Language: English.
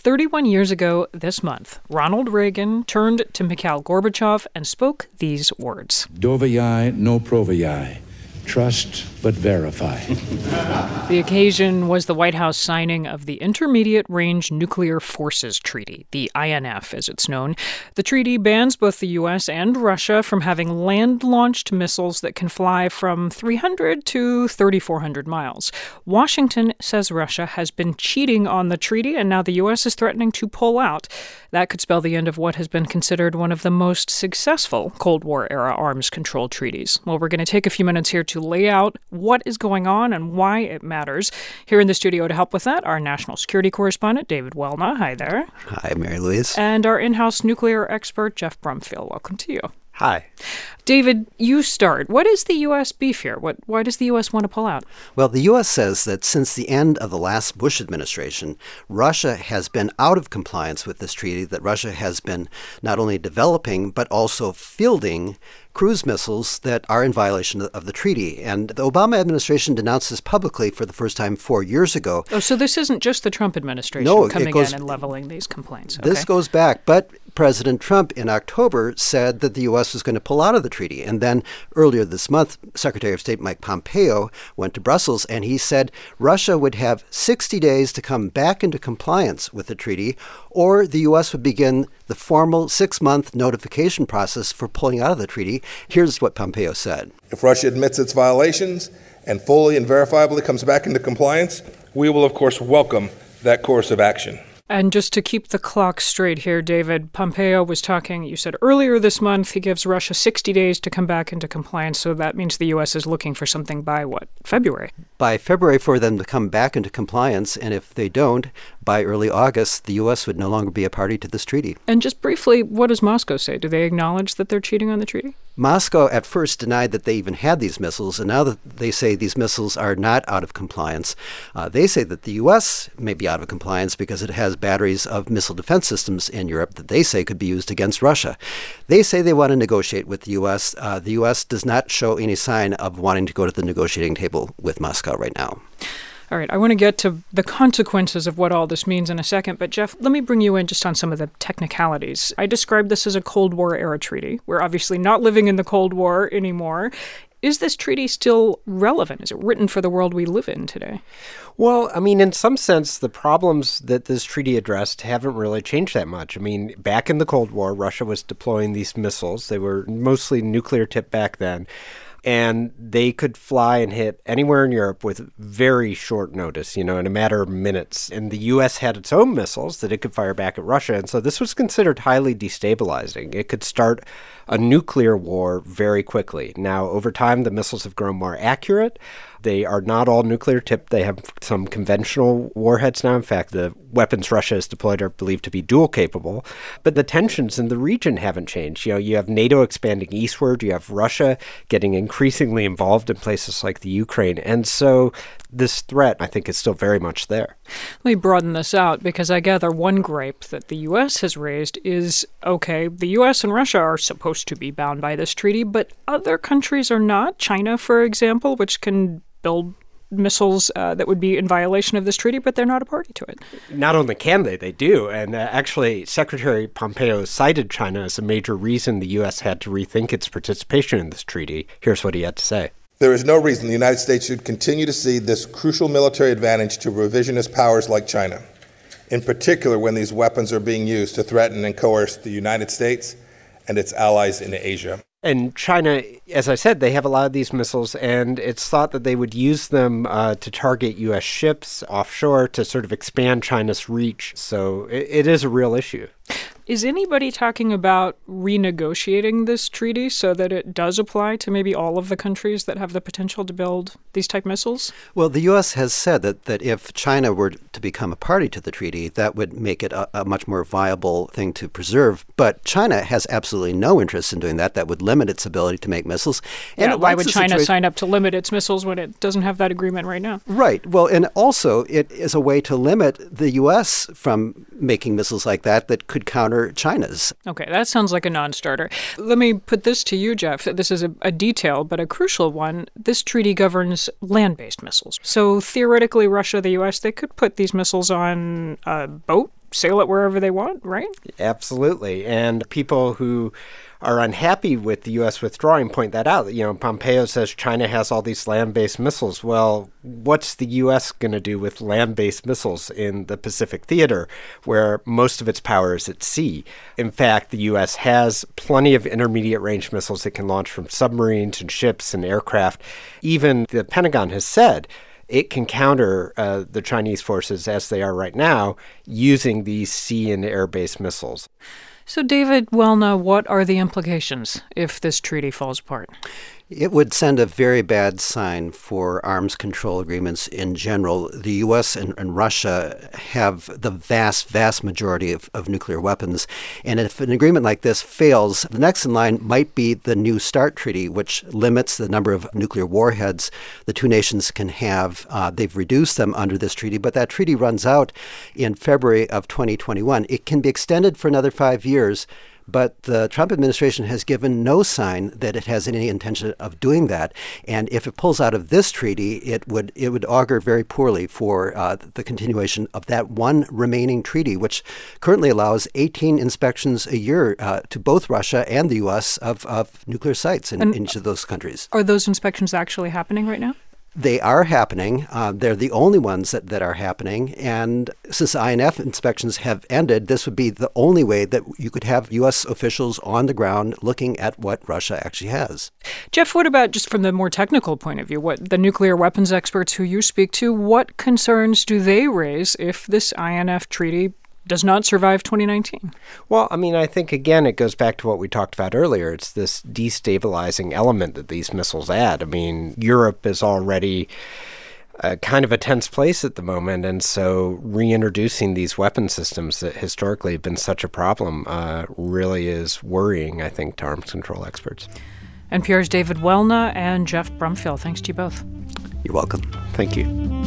31 years ago this month, Ronald Reagan turned to Mikhail Gorbachev and spoke these words. Doviai no proviai. Trust but verify. The occasion was the White House signing of the Intermediate Range Nuclear Forces Treaty, the INF as it's known. The treaty bans both the U.S. and Russia from having land-launched missiles that can fly from 300 to 3,400 miles. Washington says Russia has been cheating on the treaty, and now the U.S. is threatening to pull out. That could spell the end of what has been considered one of the most successful Cold War-era arms control treaties. Well, we're going to take a few minutes here to lay out what is going on and why it matters. Here in the studio to help with that, our national security correspondent, David Welna. Hi there. Hi, Mary Louise. And our in-house nuclear expert, Jeff Brumfield. Welcome to you. Hi. David, you start. What is the U.S. beef here? Why does the U.S. want to pull out? Well, the U.S. says that since the end of the last Bush administration, Russia has been out of compliance with this treaty, that Russia has been not only developing but also fielding cruise missiles that are in violation of the treaty. And the Obama administration denounced this publicly for the first time 4 years ago. Oh, so this isn't just the Trump administration coming in and leveling these complaints. This goes back, but President Trump in October said that the U.S. was going to pull out of the treaty. And then earlier this month, Secretary of State Mike Pompeo went to Brussels and he said Russia would have 60 days to come back into compliance with the treaty, or the U.S. would begin the formal 6-month notification process for pulling out of the treaty. Here's what Pompeo said. If Russia admits its violations and fully and verifiably comes back into compliance, we will, of course, welcome that course of action. And just to keep the clock straight here, David, Pompeo was talking, you said earlier this month, he gives Russia 60 days to come back into compliance. So that means the U.S. is looking for something by what, February? By February for them to come back into compliance. And if they don't, by early August, the U.S. would no longer be a party to this treaty. And just briefly, what does Moscow say? Do they acknowledge that they're cheating on the treaty? Moscow at first denied that they even had these missiles, and now that they say these missiles are not out of compliance. They say that the U.S. may be out of compliance because it has batteries of missile defense systems in Europe that they say could be used against Russia. They say they want to negotiate with the U.S. The U.S. does not show any sign of wanting to go to the negotiating table with Moscow right now. All right, I want to get to the consequences of what all this means in a second, but Jeff, let me bring you in just on some of the technicalities. I described this as a Cold War-era treaty. We're obviously not living in the Cold War anymore. Is this treaty still relevant? Is it written for the world we live in today? Well, I mean, in some sense, the problems that this treaty addressed haven't really changed that much. I mean, back in the Cold War, Russia was deploying these missiles. They were mostly nuclear-tipped back then. And they could fly and hit anywhere in Europe with very short notice, in a matter of minutes. And the U.S. had its own missiles that it could fire back at Russia. And so this was considered highly destabilizing. It could start a nuclear war very quickly. Now, over time, the missiles have grown more accurate. They are not all nuclear tipped. They have some conventional warheads now. In fact, the weapons Russia has deployed are believed to be dual capable. But the tensions in the region haven't changed. You have NATO expanding eastward. You have Russia getting increasingly involved in places like the Ukraine. And so this threat, I think, is still very much there. Let me broaden this out because I gather one gripe that the U.S. has raised is, okay, the U.S. and Russia are supposed to be bound by this treaty, but other countries are not. China, for example, which can build missiles that would be in violation of this treaty, but they're not a party to it. Not only can they do. And actually, Secretary Pompeo cited China as a major reason the U.S. had to rethink its participation in this treaty. Here's what he had to say. There is no reason the United States should continue to cede this crucial military advantage to revisionist powers like China, in particular when these weapons are being used to threaten and coerce the United States and its allies in Asia. And China, as I said, they have a lot of these missiles, and it's thought that they would use them to target U.S. ships offshore to sort of expand China's reach. So it is a real issue. Is anybody talking about renegotiating this treaty so that it does apply to maybe all of the countries that have the potential to build these type missiles? Well, the U.S. has said that if China were to become a party to the treaty, that would make it a much more viable thing to preserve. But China has absolutely no interest in doing that. That would limit its ability to make missiles. And why would China sign up to limit its missiles when it doesn't have that agreement right now? Right. Well, and also it is a way to limit the U.S. from making missiles like that could counter China's. Okay, that sounds like a non-starter. Let me put this to you, Jeff. This is a detail, but a crucial one. This treaty governs land-based missiles. So theoretically, Russia, the U.S., they could put these missiles on a boat sail it wherever they want, right? Absolutely. And people who are unhappy with the U.S. withdrawing point that out. Pompeo says China has all these land-based missiles. Well, what's the U.S. going to do with land-based missiles in the Pacific theater, where most of its power is at sea? In fact, the U.S. has plenty of intermediate-range missiles it can launch from submarines and ships and aircraft. Even the Pentagon has said it can counter the Chinese forces as they are right now using these sea and air-based missiles. So, David Welna, what are the implications if this treaty falls apart? It would send a very bad sign for arms control agreements in general. The U.S. and Russia have the vast majority of nuclear weapons. And if an agreement like this fails, the next in line might be the New START treaty, which limits the number of nuclear warheads the two nations can have. They've reduced them under this treaty, but that treaty runs out in February of 2021. It can be extended for another 5 years. But the Trump administration has given no sign that it has any intention of doing that. And if it pulls out of this treaty, it would augur very poorly for the continuation of that one remaining treaty, which currently allows 18 inspections a year to both Russia and the U.S. of nuclear sites in each of those countries. Are those inspections actually happening right now? They are happening. They're the only ones that are happening. And since INF inspections have ended, this would be the only way that you could have U.S. officials on the ground looking at what Russia actually has. Jeff, what about just from the more technical point of view, what the nuclear weapons experts who you speak to, what concerns do they raise if this INF treaty does not survive 2019? Well, I think, again, it goes back to what we talked about earlier. It's this destabilizing element that these missiles add. Europe is already kind of a tense place at the moment, and so reintroducing these weapon systems that historically have been such a problem really is worrying, I think, to arms control experts. NPR's David Welna and Jeff Brumfiel, thanks to you both. You're welcome. Thank you.